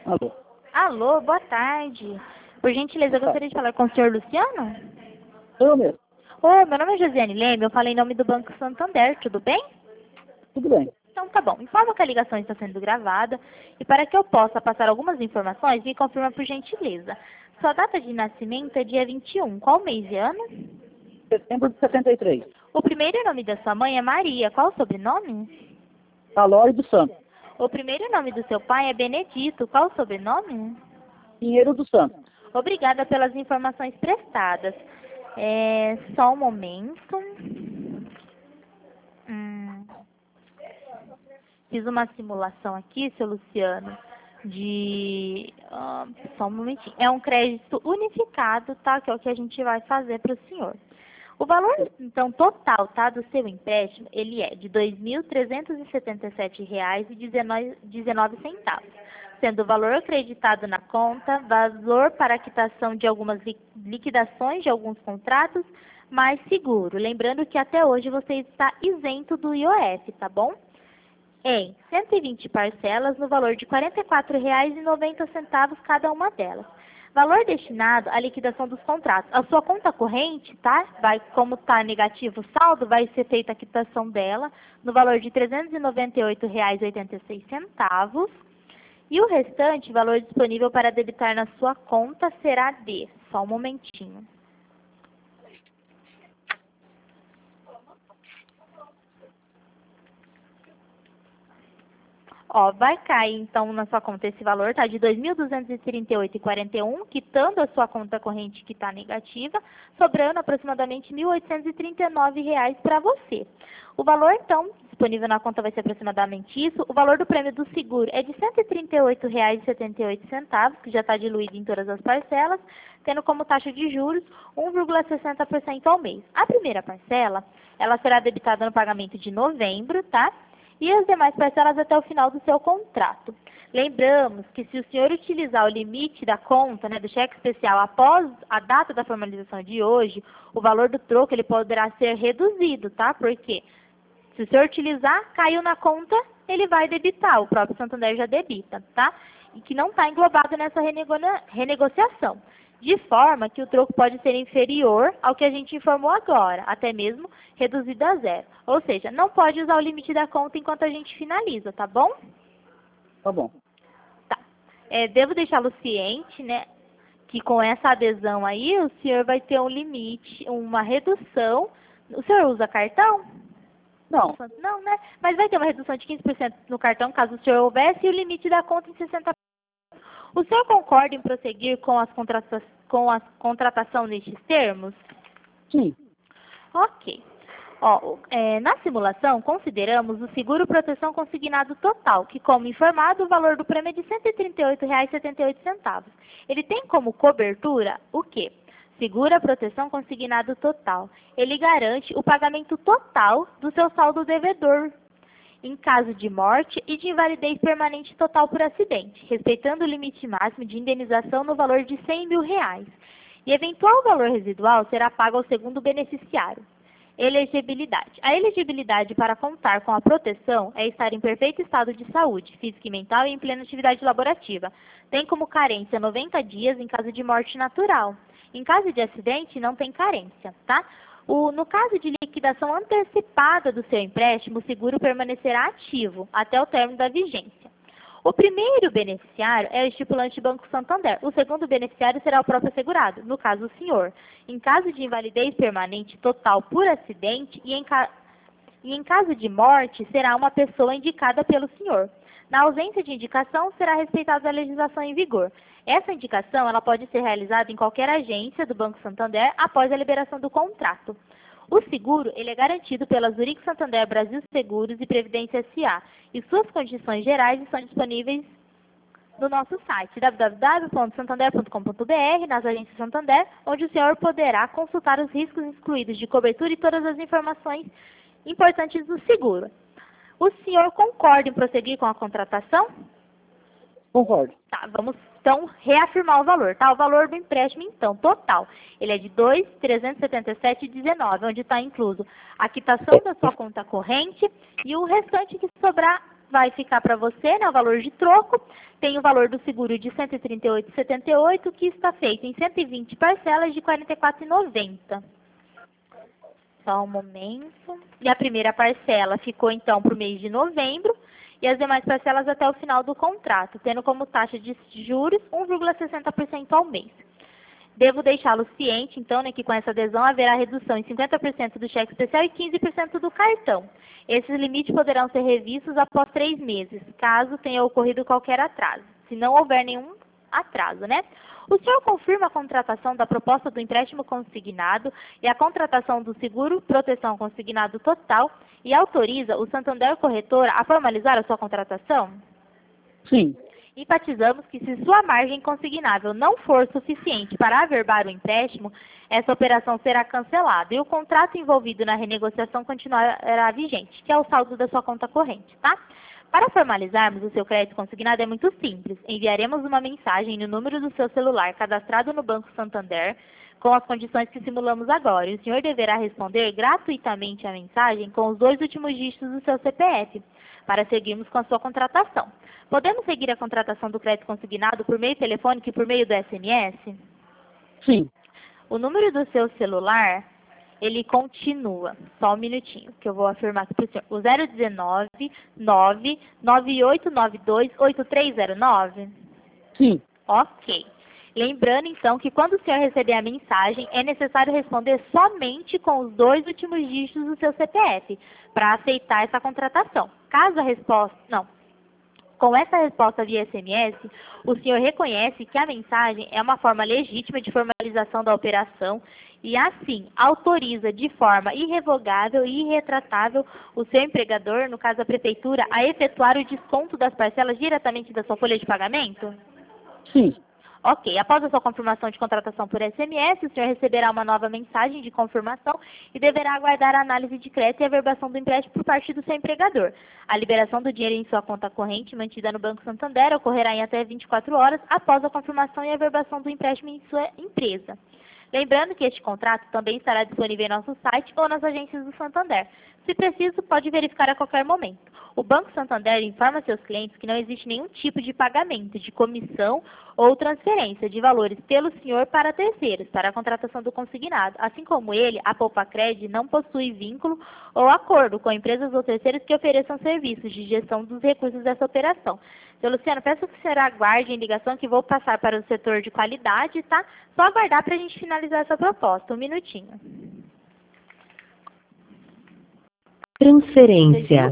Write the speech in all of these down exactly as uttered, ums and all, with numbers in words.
Alô. Alô, boa tarde. Por gentileza, eu gostaria de falar com o senhor Luciano? Sou eu mesmo. Oi, meu nome é Josiane Leme, eu falei em nome do Banco Santander, tudo bem? Tudo bem. Então tá bom, informa que a ligação está sendo gravada e para que eu possa passar algumas informações, me confirma por gentileza. Sua data de nascimento é dia vinte e um, qual mês e ano? Setembro de setenta e três. O primeiro nome da sua mãe é Maria, qual o sobrenome? Calório do Santo. O primeiro nome do seu pai é Benedito, qual o sobrenome? Pinheiro do Santo. Obrigada pelas informações prestadas. É, só um momento. Hum. Fiz uma simulação aqui, seu Luciano, de... ah, só um momentinho. É um crédito unificado, tá? Que é o que a gente vai fazer para o senhor. O valor, então, total, tá, do seu empréstimo, ele é de dois mil trezentos e setenta e sete reais e dezenove centavos, sendo o valor acreditado na conta, valor para quitação de algumas liquidações de alguns contratos, mais seguro. Lembrando que até hoje você está isento do I O F, tá bom? Em cento e vinte parcelas no valor de quarenta e quatro reais e noventa centavos cada uma delas. Valor destinado à liquidação dos contratos. A sua conta corrente, tá? Vai, como está negativo o saldo, vai ser feita a quitação dela no valor de trezentos e noventa e oito reais e oitenta e seis centavos. E o restante, valor disponível para debitar na sua conta, será de... Só um momentinho. Ó, vai cair, então, na sua conta esse valor, tá? De dois mil duzentos e trinta e oito reais e quarenta e um centavos, quitando a sua conta corrente que está negativa, sobrando aproximadamente mil oitocentos e trinta e nove reais para você. O valor, então, disponível na conta vai ser aproximadamente isso. O valor do prêmio do seguro é de cento e trinta e oito reais e setenta e oito centavos, que já está diluído em todas as parcelas, tendo como taxa de juros um vírgula sessenta por cento ao mês. A primeira parcela, ela será debitada no pagamento de novembro, tá? E as demais parcelas até o final do seu contrato. Lembramos que se o senhor utilizar o limite da conta, né, do cheque especial após a data da formalização de hoje, o valor do troco ele poderá ser reduzido, tá? Porque se o senhor utilizar, caiu na conta, ele vai debitar, o próprio Santander já debita, tá? E que não está englobado nessa renego renegociação. De forma que o troco pode ser inferior ao que a gente informou agora, até mesmo reduzido a zero. Ou seja, não pode usar o limite da conta enquanto a gente finaliza, tá bom? Tá bom. Tá. É, devo deixá-lo ciente, né, que com essa adesão aí, o senhor vai ter um limite, uma redução. O senhor usa cartão? Não. Não, né? Mas vai ter uma redução de quinze por cento no cartão, caso o senhor houvesse, e o limite da conta em sessenta por cento. O senhor concorda em prosseguir com, as contrata com a contratação nestes termos? Sim. Ok. Ó, é, na simulação, consideramos o seguro proteção consignado total, que, como informado, o valor do prêmio é de cento e trinta e oito reais e setenta e oito centavos. Ele tem como cobertura o quê? Segura proteção consignado total. Ele garante o pagamento total do seu saldo devedor, em caso de morte e de invalidez permanente total por acidente, respeitando o limite máximo de indenização no valor de cem mil reais. E eventual valor residual será pago ao segundo beneficiário. Elegibilidade. A elegibilidade para contar com a proteção é estar em perfeito estado de saúde, física e mental e em plena atividade laborativa. Tem como carência noventa dias em caso de morte natural. Em caso de acidente, não tem carência, tá? O, no caso de liquidação antecipada do seu empréstimo, o seguro permanecerá ativo até o término da vigência. O primeiro beneficiário é o estipulante Banco Santander. O segundo beneficiário será o próprio segurado, no caso o senhor. Em caso de invalidez permanente total por acidente e em, ca... e em caso de morte, será uma pessoa indicada pelo senhor. Na ausência de indicação, será respeitada a legislação em vigor. Essa indicação ela pode ser realizada em qualquer agência do Banco Santander após a liberação do contrato. O seguro ele é garantido pela Zurich Santander Brasil Seguros e Previdência S A e suas condições gerais estão disponíveis no nosso site w w w ponto santander ponto com ponto b r, nas agências Santander, onde o senhor poderá consultar os riscos excluídos de cobertura e todas as informações importantes do seguro. O senhor concorda em prosseguir com a contratação? Concordo. Tá, vamos então reafirmar o valor, tá? O valor do empréstimo, então, total, ele é de dois mil trezentos e setenta e sete reais e dezenove centavos, onde está incluso a quitação da sua conta corrente e o restante que sobrar vai ficar para você, né, o valor de troco. Tem o valor do seguro de cento e trinta e oito reais e setenta e oito centavos, que está feito em cento e vinte parcelas de quarenta e quatro reais e noventa centavos. Só um momento. E a primeira parcela ficou, então, para o mês de novembro, e as demais parcelas até o final do contrato, tendo como taxa de juros um vírgula sessenta por cento ao mês. Devo deixá-lo ciente, então, né, que com essa adesão haverá redução em cinquenta por cento do cheque especial e quinze por cento do cartão. Esses limites poderão ser revistos após três meses, caso tenha ocorrido qualquer atraso, se não houver nenhum atraso, né? O senhor confirma a contratação da proposta do empréstimo consignado e a contratação do seguro proteção consignado total e autoriza o Santander Corretora a formalizar a sua contratação? Sim. Enfatizamos que se sua margem consignável não for suficiente para averbar o empréstimo, essa operação será cancelada e o contrato envolvido na renegociação continuará vigente, que é o saldo da sua conta corrente, tá? Para formalizarmos o seu crédito consignado é muito simples. Enviaremos uma mensagem no número do seu celular cadastrado no Banco Santander com as condições que simulamos agora. E o senhor deverá responder gratuitamente a mensagem com os dois últimos dígitos do seu C P F para seguirmos com a sua contratação. Podemos seguir a contratação do crédito consignado por meio telefônico e por meio do S M S? Sim. O número do seu celular, ele continua. Só um minutinho, que eu vou afirmar aqui para o senhor. O zero um nove, nove nove oito nove dois, oito três zero nove? Sim. Ok. Lembrando, então, que quando o senhor receber a mensagem, é necessário responder somente com os dois últimos dígitos do seu C P F para aceitar essa contratação. Caso a resposta... Não. Com essa resposta via S M S, o senhor reconhece que a mensagem é uma forma legítima de formalização da operação e, assim, autoriza de forma irrevogável e irretratável o seu empregador, no caso a prefeitura, a efetuar o desconto das parcelas diretamente da sua folha de pagamento? Sim. Ok, após a sua confirmação de contratação por S M S, o senhor receberá uma nova mensagem de confirmação e deverá aguardar a análise de crédito e a averbação do empréstimo por parte do seu empregador. A liberação do dinheiro em sua conta corrente mantida no Banco Santander ocorrerá em até vinte e quatro horas após a confirmação e averbação do empréstimo em sua empresa. Lembrando que este contrato também estará disponível em nosso site ou nas agências do Santander. Se preciso, pode verificar a qualquer momento. O Banco Santander informa seus clientes que não existe nenhum tipo de pagamento, de comissão ou transferência de valores pelo senhor para terceiros, para a contratação do consignado. Assim como ele, a Poupacred não possui vínculo ou acordo com empresas ou terceiros que ofereçam serviços de gestão dos recursos dessa operação. Seu Luciano, peço que o senhor aguarde em ligação que vou passar para o setor de qualidade, tá? Só aguardar para a gente finalizar essa proposta. Um minutinho. Transferência.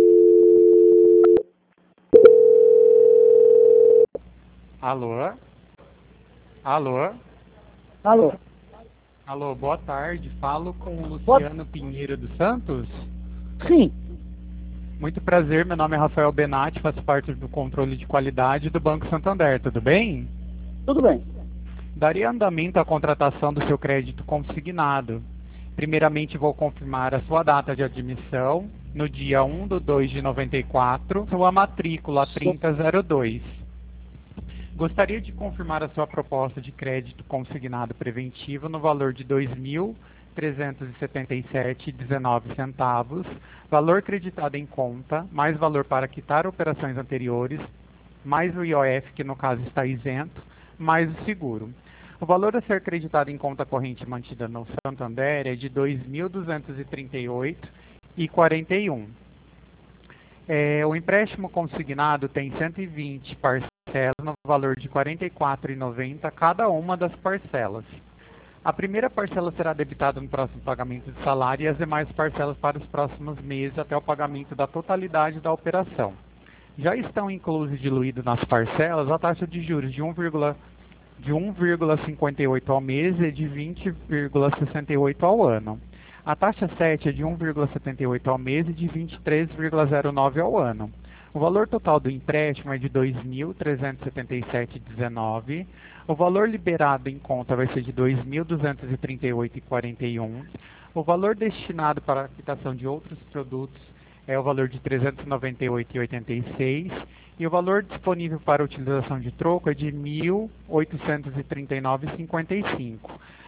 Alô? Alô? Alô? Alô, boa tarde. Falo com o Luciano Pinheiro dos Santos. Sim. Muito prazer, meu nome é Rafael Benatti, faço parte do controle de qualidade do Banco Santander, tudo bem? Tudo bem. Daria andamento à contratação do seu crédito consignado. Primeiramente, vou confirmar a sua data de admissão, no dia um de dois de noventa e quatro, sua matrícula trinta zero dois. Gostaria de confirmar a sua proposta de crédito consignado preventivo no valor de dois mil trezentos e setenta e sete reais e dezenove centavos, valor creditado em conta, mais valor para quitar operações anteriores, mais o I O F, que no caso está isento, mais o seguro. O valor a ser creditado em conta corrente mantida no Santander é de dois mil duzentos e trinta e oito reais e quarenta e um centavos. É, o empréstimo consignado tem cento e vinte parcelas no valor de quarenta e quatro reais e noventa centavos cada uma das parcelas. A primeira parcela será debitada no próximo pagamento de salário e as demais parcelas para os próximos meses até o pagamento da totalidade da operação. Já estão inclusos e diluídos nas parcelas a taxa de juros de um vírgula cinquenta e oito ao mês e de vinte vírgula sessenta e oito ao ano. A taxa sete é de um vírgula setenta e oito ao mês e de vinte e três vírgula zero nove ao ano. O valor total do empréstimo é de dois mil trezentos e setenta e sete reais e dezenove centavos. O valor liberado em conta vai ser de dois mil duzentos e trinta e oito reais e quarenta e um centavos. O valor destinado para a quitação de outros produtos é o valor de trezentos e noventa e oito reais e oitenta e seis centavos. E o valor disponível para utilização de troco é de mil oitocentos e trinta e nove reais e cinquenta e cinco centavos.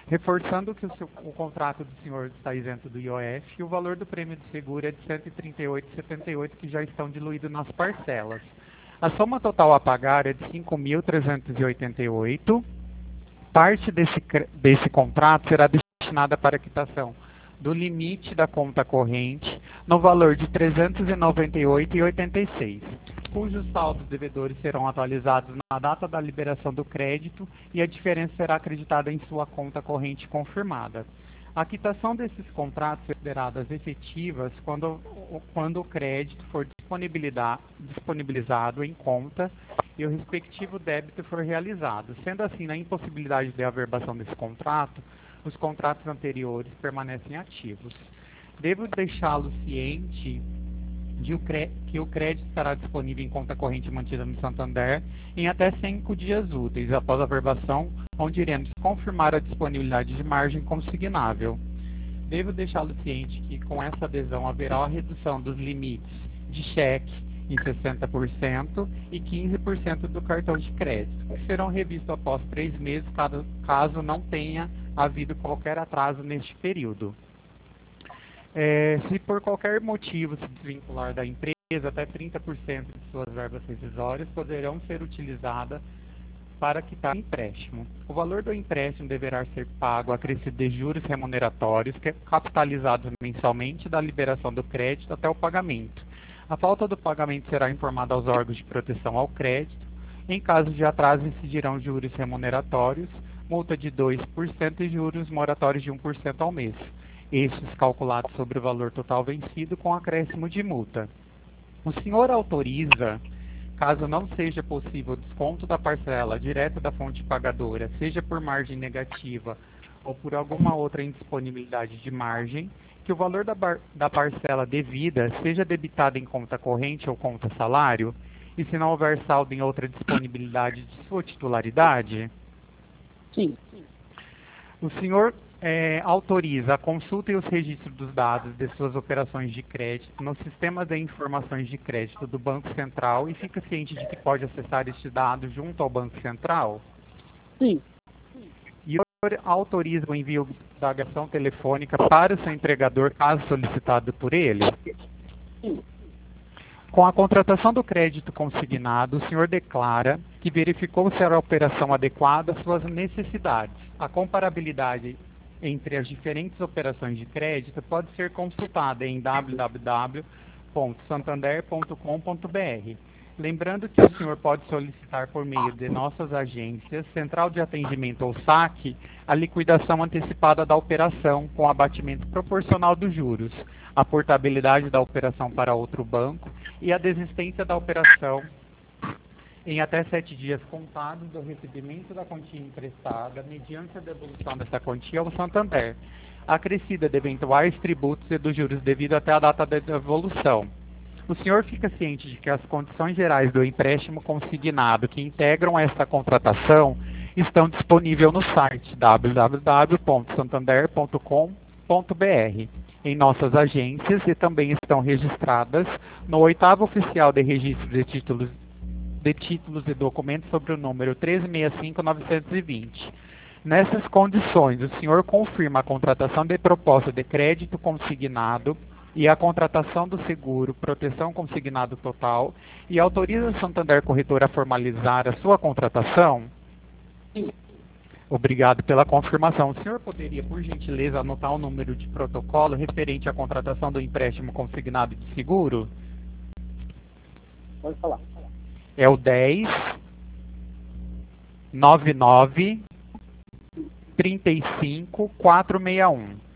Reforçando que o, seu, o contrato do senhor está isento do I O F e o valor do prêmio de seguro é de cento e trinta e oito reais e setenta e oito centavos, que já estão diluídos nas parcelas. A soma total a pagar é de cinco mil trezentos e oitenta e oito reais. Parte desse, desse contrato será destinada para a quitação do limite da conta corrente no valor de trezentos e noventa e oito reais e oitenta e seis centavos, cujos saldos devedores serão atualizados na data da liberação do crédito e a diferença será acreditada em sua conta corrente confirmada. A quitação desses contratos será considerada efetivas quando, quando o crédito for disponibilizado em conta e o respectivo débito for realizado. Sendo assim, na impossibilidade de averbação desse contrato, os contratos anteriores permanecem ativos. Devo deixá-lo ciente de o que o crédito estará disponível em conta corrente mantida no Santander em até cinco dias úteis após a averbação, onde iremos confirmar a disponibilidade de margem consignável. Devo deixá-lo ciente que com essa adesão haverá a redução dos limites de cheque em sessenta por cento e quinze por cento do cartão de crédito, que serão revistos após três meses, caso não tenha havido qualquer atraso neste período. É, se por qualquer motivo se desvincular da empresa, até trinta por cento de suas verbas rescisórias poderão ser utilizadas para quitar o empréstimo. O valor do empréstimo deverá ser pago acrescido de juros remuneratórios, que é capitalizados mensalmente da liberação do crédito até o pagamento. A falta do pagamento será informada aos órgãos de proteção ao crédito. Em caso de atraso, incidirão juros remuneratórios, multa de dois por cento e juros moratórios de um por cento ao mês. Estes calculados sobre o valor total vencido com acréscimo de multa. O senhor autoriza, caso não seja possível o desconto da parcela direto da fonte pagadora, seja por margem negativa ou por alguma outra indisponibilidade de margem, que o valor da, da parcela devida seja debitado em conta corrente ou conta salário, e se não houver saldo em outra disponibilidade de sua titularidade? Sim. O senhor é, autoriza a consulta e os registros dos dados de suas operações de crédito no sistema de informações de crédito do Banco Central e fica ciente de que pode acessar estes dados junto ao Banco Central? Sim. E o senhor autoriza o envio da ligação telefônica para o seu entregador, caso solicitado por ele? Sim. Com a contratação do crédito consignado, o senhor declara que verificou se era a operação adequada às suas necessidades. A comparabilidade entre as diferentes operações de crédito pode ser consultada em w w w ponto santander ponto com ponto b r. Lembrando que o senhor pode solicitar por meio de nossas agências, Central de Atendimento ou saque, a liquidação antecipada da operação com abatimento proporcional dos juros, a portabilidade da operação para outro banco e a desistência da operação em até sete dias contados do recebimento da quantia emprestada, mediante a devolução dessa quantia ao Santander, acrescida de eventuais tributos e dos juros devido até a data da devolução. O senhor fica ciente de que as condições gerais do empréstimo consignado que integram esta contratação estão disponíveis no site w w w ponto santander ponto com ponto b r, em nossas agências, e também estão registradas no oitavo oficial de registro de títulos de títulos e documentos sobre o número três seis cinco nove dois zero. Nessas condições, o senhor confirma a contratação de proposta de crédito consignado e a contratação do seguro proteção consignado total e autoriza a Santander Corretora a formalizar a sua contratação? Sim. Obrigado pela confirmação. O senhor poderia, por gentileza, anotar o número de protocolo referente à contratação do empréstimo consignado de seguro? Pode falar. É o dez, noventa e nove, trinta e cinco, quatrocentos e sessenta e um.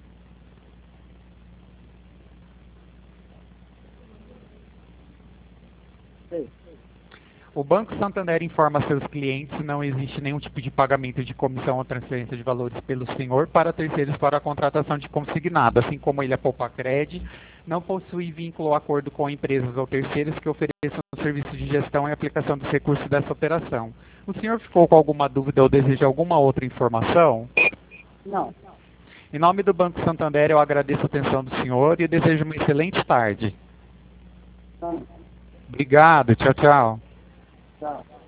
Sim. O Banco Santander informa a seus clientes que não existe nenhum tipo de pagamento de comissão ou transferência de valores pelo senhor para terceiros para a contratação de consignado, assim como ele, a Poupacred, não possui vínculo ou acordo com empresas ou terceiros que ofereçam serviço de gestão e aplicação dos recursos dessa operação. O senhor ficou com alguma dúvida ou deseja alguma outra informação? Não. Em nome do Banco Santander, eu agradeço a atenção do senhor e desejo uma excelente tarde. Não. Obrigado, tchau, tchau. Tchau.